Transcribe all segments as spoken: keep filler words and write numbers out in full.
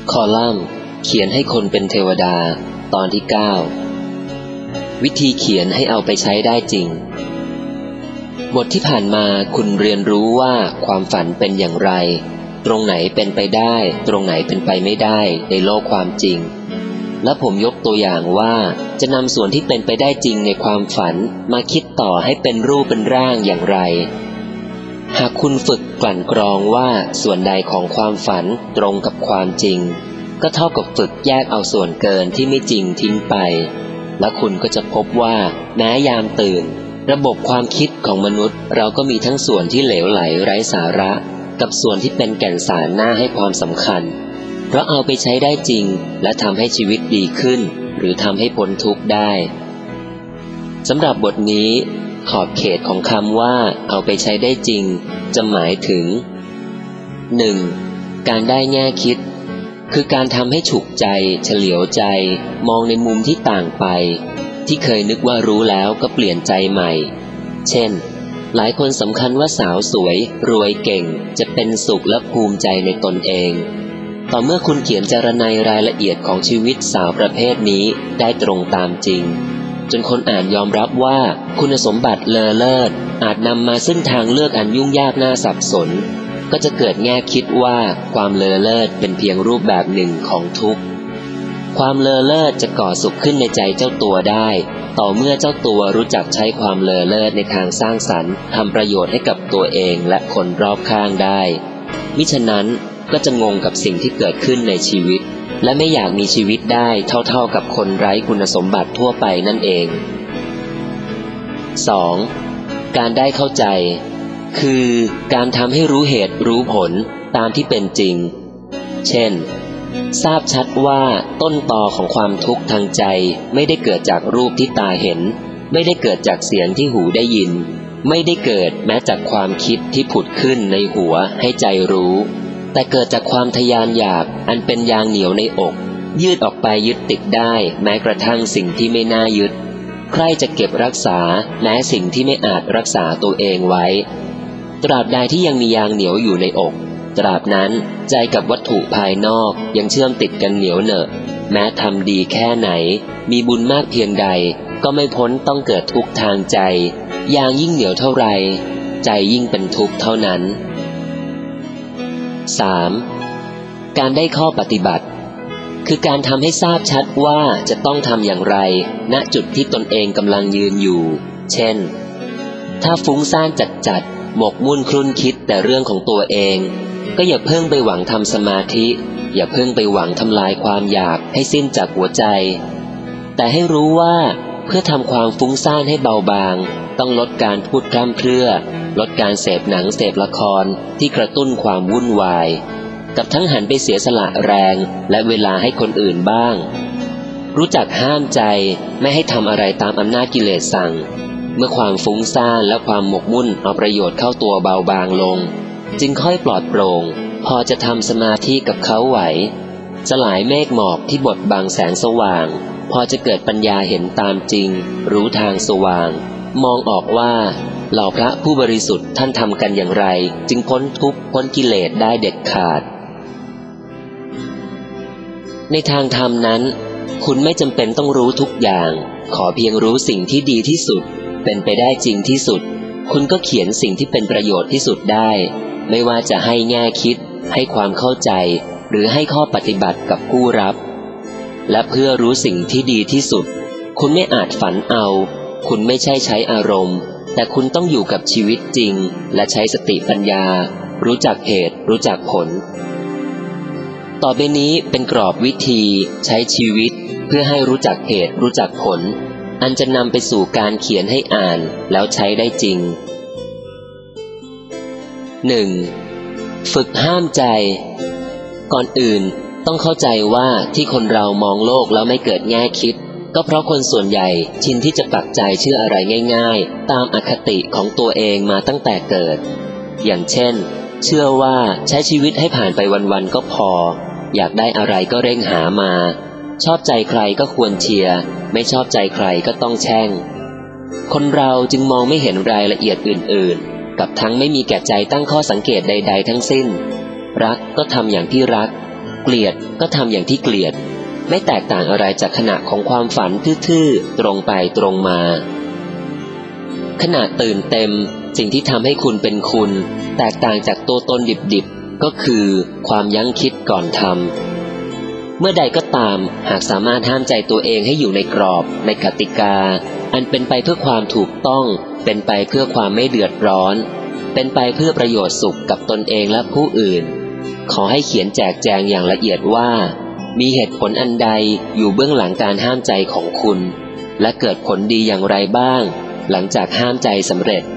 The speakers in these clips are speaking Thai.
คอลัมน์เขียนให้คนเป็นเทวดาตอนที่เก้าวิธีเขียนให้เอาไปใช้ได้จริงบทที่ผ่านมาคุณเรียนรู้ว่าความฝันเป็นอย่างไรตรงไหนเป็นไปได้ตรงไหนเป็นไปไม่ได้ในโลกความจริงและผมยกตัวอย่างว่าจะนำส่วนที่เป็นไปได้จริงในความฝันมาคิดต่อให้เป็นรูปเป็นร่างอย่างไรหากคุณฝึกกลั่นกรองว่าส่วนใดของความฝันตรงกับความจริงก็เท่ากับฝึกแยกเอาส่วนเกินที่ไม่จริงทิ้งไปและคุณก็จะพบว่าแม้ยามตื่นระบบความคิดของมนุษย์เราก็มีทั้งส่วนที่เหลวไหลไร้สาระกับส่วนที่เป็นแก่นสารน่าให้ความสำคัญเพราะเอาไปใช้ได้จริงและทำให้ชีวิตดีขึ้นหรือทำให้พ้นทุกข์ได้สำหรับบทนี้ขอบเขตของคำว่าเอาไปใช้ได้จริงจะหมายถึง หนึ่ง. การได้แง่คิดคือการทำให้ฉุกใจเฉลียวใจมองในมุมที่ต่างไปที่เคยนึกว่ารู้แล้วก็เปลี่ยนใจใหม่เช่นหลายคนสำคัญว่าสาวสวยรวยเก่งจะเป็นสุขและภูมิใจในตนเองต่อเมื่อคุณเขียนจารณัยรายละเอียดของชีวิตสาวประเภทนี้ได้ตรงตามจริงจนคนอ่านยอมรับว่าคุณสมบัติเลอเลิศอาจนำมาซึ่งทางเลือกอันยุ่งยากน่าสับสนก็จะเกิดแง่คิดว่าความเลอเลิศเป็นเพียงรูปแบบหนึ่งของทุกข์ความเลอเลิศจะก่อสุขขึ้นในใจเจ้าตัวได้ต่อเมื่อเจ้าตัวรู้จักใช้ความเลอเลิศในทางสร้างสรรค์ทำประโยชน์ให้กับตัวเองและคนรอบข้างได้มิฉะนั้นก็จะงงกับสิ่งที่เกิดขึ้นในชีวิตและไม่อยากมีชีวิตได้เท่าๆกับคนไร้คุณสมบัติทั่วไปนั่นเอง สอง. การได้เข้าใจคือการทำให้รู้เหตุรู้ผลตามที่เป็นจริงเช่นทราบชัดว่าต้นตอของความทุกข์ทางใจไม่ได้เกิดจากรูปที่ตาเห็นไม่ได้เกิดจากเสียงที่หูได้ยินไม่ได้เกิดแม้จากความคิดที่ผุดขึ้นในหัวให้ใจรู้แต่เกิดจากความทะยานอยากอันเป็นยางเหนียวในอกยืดออกไปยึดติดได้แม้กระทั่งสิ่งที่ไม่น่ายึดใครจะเก็บรักษาแม้สิ่งที่ไม่อาจรักษาตัวเองไว้ตราบใดที่ยังมียางเหนียวอยู่ในอกตราบนั้นใจกับวัตถุภายนอกยังเชื่อมติดกันเหนียวเหนอะแม้ทำดีแค่ไหนมีบุญมากเพียงใดก็ไม่พ้นต้องเกิดทุกข์ทางใจยางยิ่งเหนียวเท่าไรใจยิ่งเป็นทุกข์เท่านั้น สาม. การได้ข้อปฏิบัติคือการทำให้ทราบชัดว่าจะต้องทำอย่างไรณจุดที่ตนเองกำลังยืนอยู่เช่นถ้าฟุ้งซ่านจัดๆหมกมุ่นครุ่นคิดแต่เรื่องของตัวเองก็อย่าเพิ่งไปหวังทำสมาธิอย่าเพิ่งไปหวังทำลายความอยากให้สิ้นจากหัวใจแต่ให้รู้ว่าเพื่อทำความฟุ้งซ่านให้เบาบางต้องลดการพูดพร่ำเพรื่อลดการเสพหนังเสพละครที่กระตุ้นความวุ่นวายกับทั้งหันไปเสียสละแรงและเวลาให้คนอื่นบ้างรู้จักห้ามใจไม่ให้ทำอะไรตามอำนาจกิเลสสั่งเมื่อความฟุ้งซ่านและความหมกมุ่นเอาประโยชน์เข้าตัวเบาบางลงจึงค่อยปลอดโปร่งพอจะทำสมาธิกับเขาไหวสลายเมฆหมอกที่บดบังแสงสว่างพอจะเกิดปัญญาเห็นตามจริงรู้ทางสว่างมองออกว่าเหล่าพระผู้บริสุทธิ์ท่านทำกันอย่างไรจึงพ้นทุกข์พ้นกิเลสได้เด็ดขาดในทางธรรมนั้นคุณไม่จำเป็นต้องรู้ทุกอย่างขอเพียงรู้สิ่งที่ดีที่สุดเป็นไปได้จริงที่สุดคุณก็เขียนสิ่งที่เป็นประโยชน์ที่สุดได้ไม่ว่าจะให้แง่คิดให้ความเข้าใจหรือให้ข้อปฏิบัติกับผู้รับและเพื่อรู้สิ่งที่ดีที่สุดคุณไม่อาจฝันเอาคุณไม่ใช่ใช้อารมณ์แต่คุณต้องอยู่กับชีวิตจริงและใช้สติปัญญารู้จักเหตุรู้จักผลต่อไปนี้เป็นกรอบวิธีใช้ชีวิตเพื่อให้รู้จักเหตุรู้จักผลอันจะนำไปสู่การเขียนให้อ่านแล้วใช้ได้จริง หนึ่ง. ฝึกห้ามใจก่อนอื่นต้องเข้าใจว่าที่คนเรามองโลกแล้วไม่เกิดแง่คิดก็เพราะคนส่วนใหญ่ชินที่จะปักใจเชื่ออะไรง่ายๆตามอคติของตัวเองมาตั้งแต่เกิดอย่างเช่นเชื่อว่าใช้ชีวิตให้ผ่านไปวันๆก็พออยากได้อะไรก็เร่งหามาชอบใจใครก็ควรเชียร์ไม่ชอบใจใครก็ต้องแช่งคนเราจึงมองไม่เห็นรายละเอียดอื่นๆกับทั้งไม่มีแก่ใจตั้งข้อสังเกตใดๆทั้งสิ้นรักก็ทำอย่างที่รักเกลียดก็ทำอย่างที่เกลียดไม่แตกต่างอะไรจากขณะของความฝันทื่อๆตรงไปตรงมาขณะตื่นเต็มสิ่งที่ทำให้คุณเป็นคุณแตกต่างจากตัวตนดิบๆก็คือความยั้งคิดก่อนทำเมื่อใดก็ตามหากสามารถห้ามใจตัวเองให้อยู่ในกรอบในกติกาอันเป็นไปเพื่อความถูกต้องเป็นไปเพื่อความไม่เดือดร้อนเป็นไปเพื่อประโยชน์สุขกับตนเองและผู้อื่นขอให้เขียนแจกแจงอย่างละเอียดว่ามีเหตุผลอันใดอยู่เบื้องหลังการห้ามใจของคุณและเกิดผลดีอย่างไรบ้างหลังจากห้ามใจสำเร็จ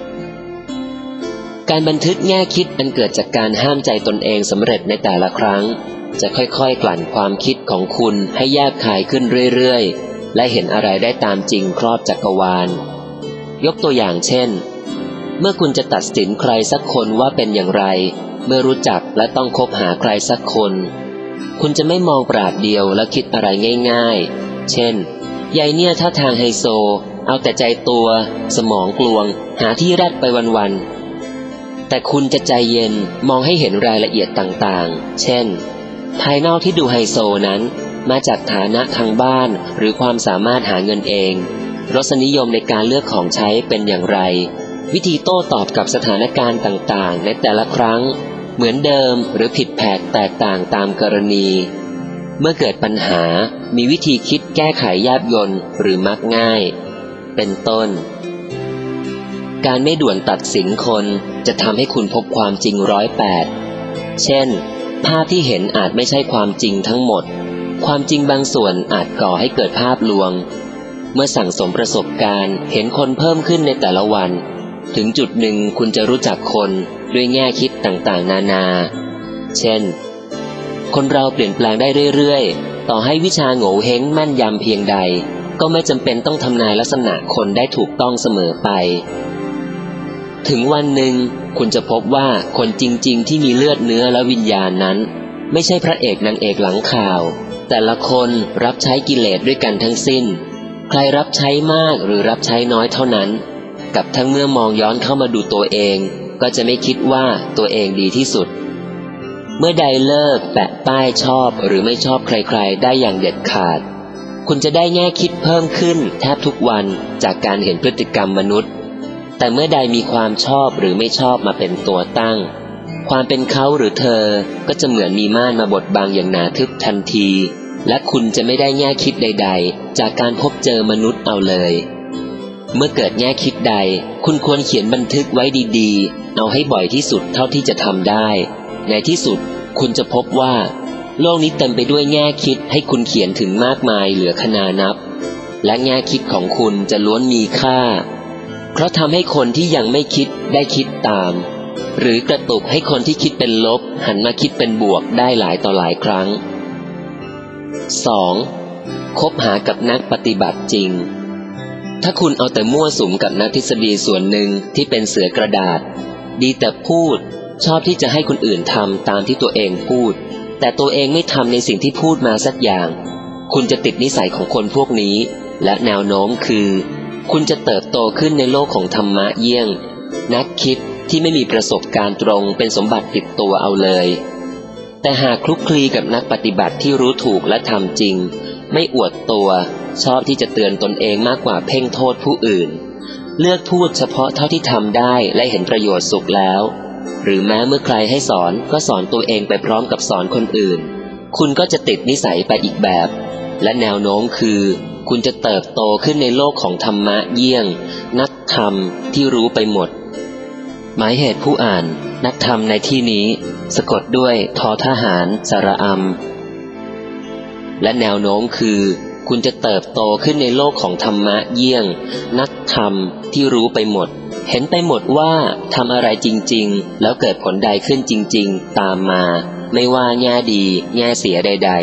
การบันทึกแง่คิดอันเกิดจากการห้ามใจตนเองสำเร็จในแต่ละครั้งจะค่อยๆกลั่นความคิดของคุณให้แยบคายขึ้นเรื่อยๆและเห็นอะไรได้ตามจริงครอบจักรวาลยกตัวอย่างเช่นเมื่อคุณจะตัดสินใครสักคนว่าเป็นอย่างไรเมื่อรู้จักและต้องคบหาใครสักคนคุณจะไม่มองปราดเดียวและคิดอะไรง่ายๆเช่นยายเนี่ยท่าทางไฮโซเอาแต่ใจตัวสมองกลวงหาที่แรดไปวันๆแต่คุณจะใจเย็นมองให้เห็นรายละเอียดต่างๆเช่นภายนอกที่ดูไฮโซนั้นมาจากฐานะทางบ้านหรือความสามารถหาเงินเองรสนิยมในการเลือกของใช้เป็นอย่างไรวิธีโต้ตอบกับสถานการณ์ต่างๆในแต่ละครั้งเหมือนเดิมหรือผิดแผกแตกต่างตามกรณีเมื่อเกิดปัญหามีวิธีคิดแก้ไขแยบยลหรือมักง่ายเป็นต้นการไม่ด่วนตัดสินคนจะทำให้คุณพบความจริงร้อยแปดเช่นภาพที่เห็นอาจไม่ใช่ความจริงทั้งหมดความจริงบางส่วนอาจก่อให้เกิดภาพลวงเมื่อสั่งสมประสบการณ์เห็นคนเพิ่มขึ้นในแต่ละวันถึงจุดหนึ่งคุณจะรู้จักคนด้วยแง่คิดต่างๆนานาเช่นคนเราเปลี่ยนแปลงได้เรื่อยๆต่อให้วิชาโง่เฮงแม่นยำเพียงใดก็ไม่จำเป็นต้องทำนายลักษณะคนได้ถูกต้องเสมอไปถึงวันหนึ่งคุณจะพบว่าคนจริงๆที่มีเลือดเนื้อและวิญญาณนั้นไม่ใช่พระเอกนางเอกหลังข่าวแต่ละคนรับใช้กิเลสด้วยกันทั้งสิ้นใครรับใช้มากหรือรับใช้น้อยเท่านั้นกับทั้งเมื่อมองย้อนเข้ามาดูตัวเองก็จะไม่คิดว่าตัวเองดีที่สุดเมื่อใดเลิกแปะป้ายชอบหรือไม่ชอบใครๆได้อย่างเด็ดขาดคุณจะได้แง่คิดเพิ่มขึ้นแทบทุกวันจากการเห็นพฤติกรรมมนุษย์แต่เมื่อใดมีความชอบหรือไม่ชอบมาเป็นตัวตั้งความเป็นเขาหรือเธอก็จะเหมือนมีม่านมาบดบังอย่างหนาทึบทันทีและคุณจะไม่ได้แง่คิดใดๆจากการพบเจอมนุษย์เอาเลยเมื่อเกิดแง่คิดใดคุณควรเขียนบันทึกไว้ดีๆเอาให้บ่อยที่สุดเท่าที่จะทำได้ในที่สุดคุณจะพบว่าโลกนี้เต็มไปด้วยแง่คิดให้คุณเขียนถึงมากมายเหลือคณานับและแง่คิดของคุณจะล้วนมีค่าเพราะทำให้คนที่ยังไม่คิดได้คิดตามหรือกระตุกให้คนที่คิดเป็นลบหันมาคิดเป็นบวกได้หลายต่อหลายครั้ง สอง. คบหากับนักปฏิบัติจริงถ้าคุณเอาแต่มั่วสุมกับนักทฤษฎีส่วนหนึ่งที่เป็นเสือกระดาษดีแต่พูดชอบที่จะให้คนอื่นทำตามที่ตัวเองพูดแต่ตัวเองไม่ทำในสิ่งที่พูดมาสักอย่างคุณจะติดนิสัยของคนพวกนี้และแนวโน้มคือคุณจะเติบโตขึ้นในโลกของธรรมะเยี่ยงนักคิดที่ไม่มีประสบการณ์ตรงเป็นสมบัติติดตัวเอาเลยแต่หากคลุกคลีกับนักปฏิบัติที่รู้ถูกและทำจริงไม่อวดตัวชอบที่จะเตือนตนเองมากกว่าเพ่งโทษผู้อื่นเลือกพูดเฉพาะเท่าที่ทำได้และเห็นประโยชน์สุขแล้วหรือแม้เมื่อใครให้สอนก็สอนตัวเองไปพร้อมกับสอนคนอื่นคุณก็จะติดนิสัยไปอีกแบบและแนวโน้มคือคุณจะเติบโตขึ้นในโลกของธรรมะเยี่ยงนักธรรมที่รู้ไปหมดหมายเหตุผู้อ่านนักธรรมในที่นี้สะกดด้วยทอทหารสระอำและแนวโน้มคือคุณจะเติบโตขึ้นในโลกของธรรมะเยี่ยงนักธรรมที่รู้ไปหมดเห็นไปหมดว่าทำอะไรจริงๆแล้วเกิดผลใดขึ้นจริงๆตามมาไม่ว่าแง่ดีแง่เสียใด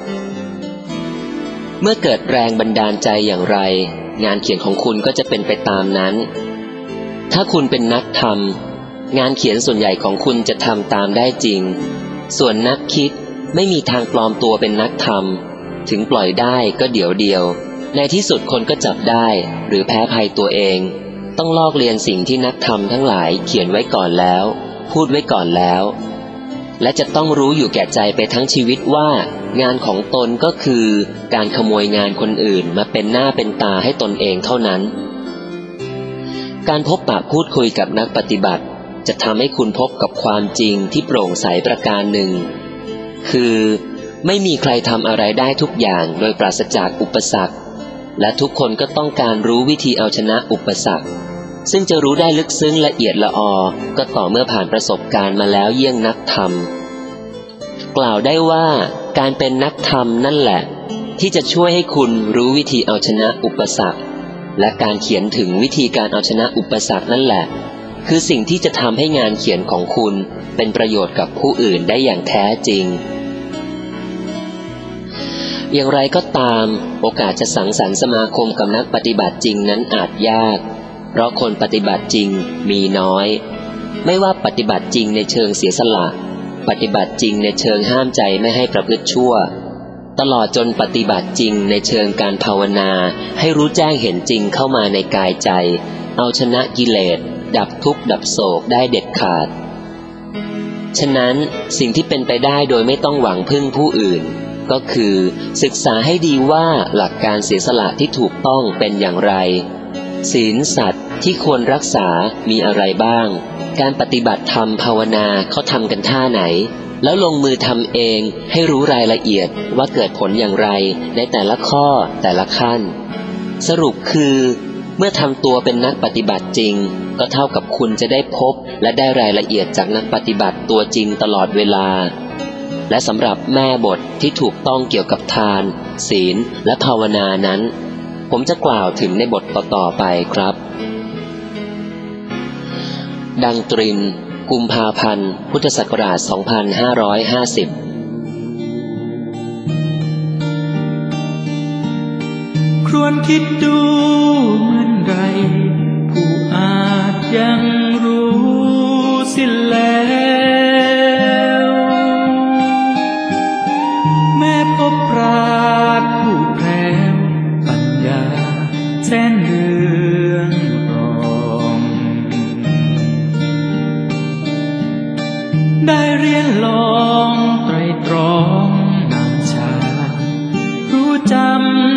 ๆเมื่อเกิดแรงบันดาลใจอย่างไร งานเขียนของคุณก็จะเป็นไปตามนั้นถ้าคุณเป็นนักทำงานเขียนส่วนใหญ่ของคุณจะทำตามได้จริงส่วนนักคิดไม่มีทางปลอมตัวเป็นนักทำถึงปล่อยได้ก็เดี๋ยวเดียวในที่สุดคนก็จับได้หรือแพ้ภัยตัวเองต้องลอกเลียนสิ่งที่นักทำทั้งหลายเขียนไว้ก่อนแล้วพูดไว้ก่อนแล้วและจะต้องรู้อยู่แก่ใจไปทั้งชีวิตว่างานของตนก็คือการขโมยงานคนอื่นมาเป็นหน้าเป็นตาให้ตนเองเท่านั้นการพบปะพูดคุยกับนักปฏิบัติจะทำให้คุณพบกับความจริงที่โปร่งใสประการหนึ่งคือไม่มีใครทำอะไรได้ทุกอย่างโดยปราศจากอุปสรรคและทุกคนก็ต้องการรู้วิธีเอาชนะอุปสรรคซึ่งจะรู้ได้ลึกซึ้งละเอียดละออก็ต่อเมื่อผ่านประสบการณ์มาแล้วเยี่ยงนักธรรมกล่าวได้ว่าการเป็นนักธรรมนั่นแหละที่จะช่วยให้คุณรู้วิธีเอาชนะอุปสรรคและการเขียนถึงวิธีการเอาชนะอุปสรรคนั่นแหละคือสิ่งที่จะทำให้งานเขียนของคุณเป็นประโยชน์กับผู้อื่นได้อย่างแท้จริงอย่างไรก็ตามโอกาสจะสังสรรค์สมาคมกับนักปฏิบัติจริงนั้นอาจยากเพราะคนปฏิบัติจริงมีน้อยไม่ว่าปฏิบัติจริงในเชิงเสียสละปฏิบัติจริงในเชิงห้ามใจไม่ให้ประพฤติชั่วตลอดจนปฏิบัติจริงในเชิงการภาวนาให้รู้แจ้งเห็นจริงเข้ามาในกายใจเอาชนะกิเลสดับทุกข์ดับโศกได้เด็ดขาดฉะนั้นสิ่งที่เป็นไปได้โดยไม่ต้องหวังพึ่งผู้อื่นก็คือศึกษาให้ดีว่าหลักการเสียสละที่ถูกต้องเป็นอย่างไรศีลสัตย์ที่ควรรักษามีอะไรบ้างการปฏิบัติธรรมภาวนาเขาทำกันท่าไหนแล้วลงมือทำเองให้รู้รายละเอียดว่าเกิดผลอย่างไรในแต่ละข้อแต่ละขั้นสรุปคือเมื่อทำตัวเป็นนักปฏิบัติจริงก็เท่ากับคุณจะได้พบและได้รายละเอียดจากนักปฏิบัติตัวจริงตลอดเวลาและสำหรับแม่บทที่ถูกต้องเกี่ยวกับทานศีลและภาวนานั้นผมจะกล่าวถึงในบทต่อๆไปครับดังตรินกุมภาพันธ์พุทธศักราชสองพันห้าร้อยห้าสิบครวญคิดดูเหมือนไรผู้อาจยังรู้สิ้นแล้วแม้พบปราชญ์ผู้แพรวปัญญาแสนเรื่องรองได้เรียนลองไตรตรองนำชารู้จำ